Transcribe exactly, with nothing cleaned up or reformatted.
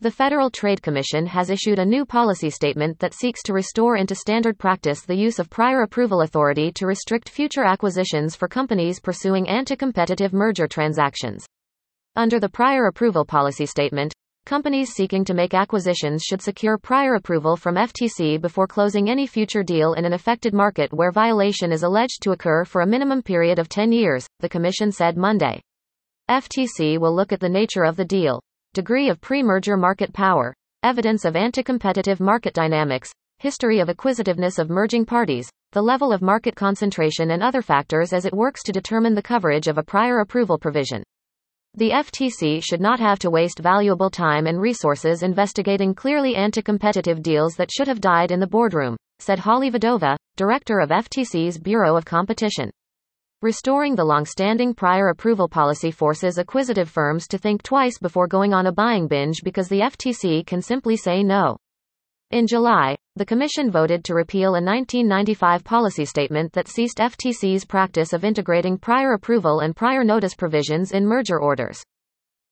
The Federal Trade Commission has issued a new policy statement that seeks to restore into standard practice the use of prior approval authority to restrict future acquisitions for companies pursuing anti-competitive merger transactions. Under the prior approval policy statement, companies seeking to make acquisitions should secure prior approval from F T C before closing any future deal in an affected market where violation is alleged to occur for a minimum period of ten years, the Commission said Monday. F T C will look at the nature of the deal, degree of pre-merger market power, evidence of anti-competitive market dynamics, history of acquisitiveness of merging parties, the level of market concentration and other factors as it works to determine the coverage of a prior approval provision. The F T C should not have to waste valuable time and resources investigating clearly anti-competitive deals that should have died in the boardroom, said Holly Vadova, director of F T C's Bureau of Competition. Restoring the long-standing prior approval policy forces acquisitive firms to think twice before going on a buying binge because the F T C can simply say no. In July, the Commission voted to repeal a nineteen ninety-five policy statement that ceased F T C's practice of integrating prior approval and prior notice provisions in merger orders.